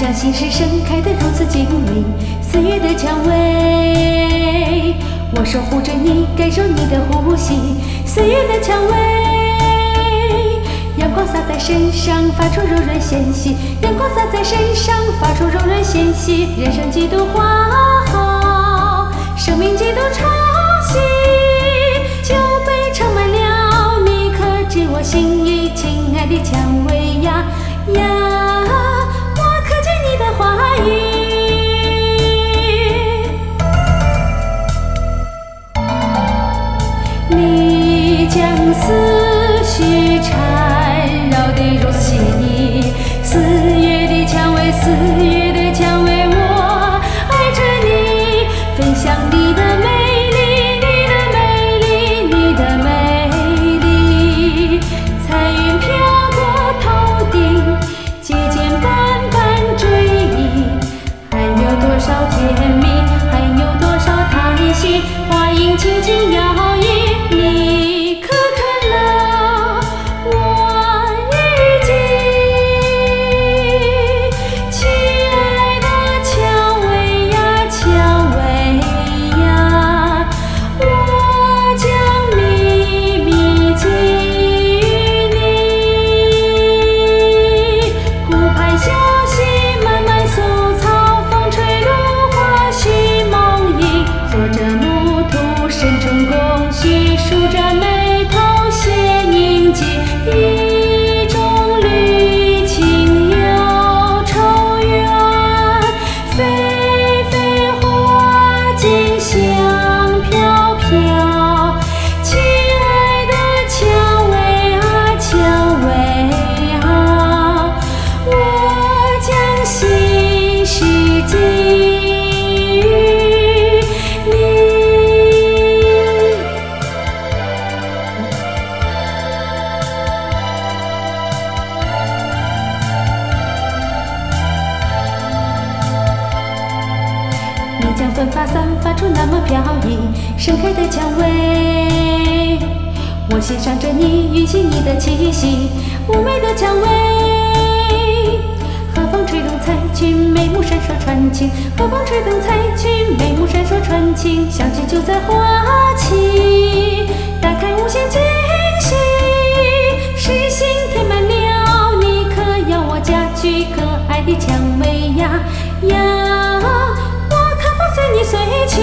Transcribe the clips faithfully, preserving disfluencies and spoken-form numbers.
将心事盛开得如此精灵，岁月的蔷薇，我守护着你，感受你的呼吸。岁月的蔷薇，阳光洒在身上，发出柔软纤细。阳光洒在身上，发出柔软纤细。人生几度花好，生命几度潮汐，酒杯盛满了，你可知我心意？亲爱的蔷薇呀呀，我可见你的花意。你将思绪缠绕得如此细腻，四月的蔷薇，四月的蔷薇，我爱着你，分享你的美丽，你的美丽，你的美丽。彩云飘过头顶，节节斑斑追忆，还有多少甜蜜，还有多少叹息，花影轻轻摇曳。你可看了我日记，亲爱的蔷薇呀，蔷薇呀，我将秘密给你。湖畔小溪慢慢苏草，风吹落花絮梦萦，坐着木土深沉共许，数着眉头写凝记，一种旅情又愁怨，霏霏花径香飘飘。亲爱的蔷薇啊，蔷薇啊，我将心事寄予你。你将芬芳散发出那么飘逸，盛开的蔷薇，我欣赏着你，允许你的气息。妩媚的蔷薇，和风吹动彩裙，眉目闪烁传情。和风吹动彩裙，眉目闪烁传情，相聚就在花期，打开无限惊喜。诗心填满了，你可要我家居？可爱的蔷薇呀呀，随你随去，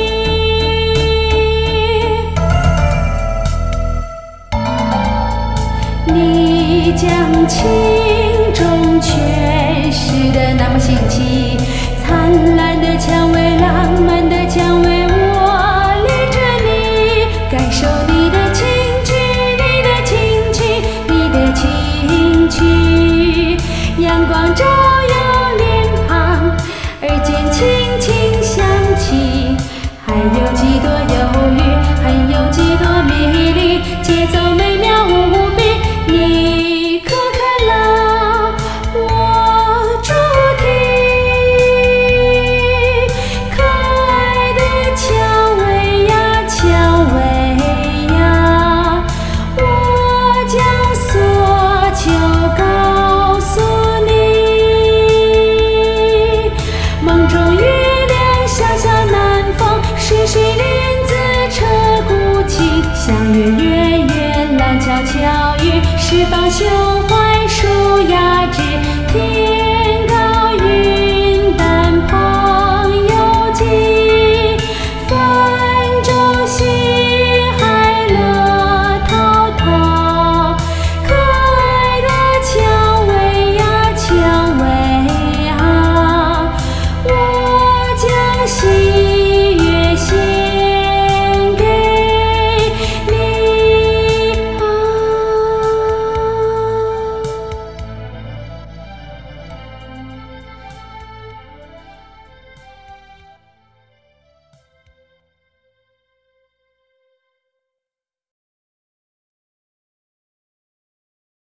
你将情中诠释的那么新奇。灿烂的蔷薇，浪漫的蔷薇，我恋着你，感受你的情趣，你的情趣，你的情趣。阳光照耀脸庞，耳间轻轻响起，还有几多犹豫，还有几多迷离，节奏美妙无比。你可看了我主题？可爱的蔷薇呀，蔷薇呀，我将所求告诉你。梦中月亮小小南风，水水莲子彻骨情，相约月圆廊桥巧语，释放羞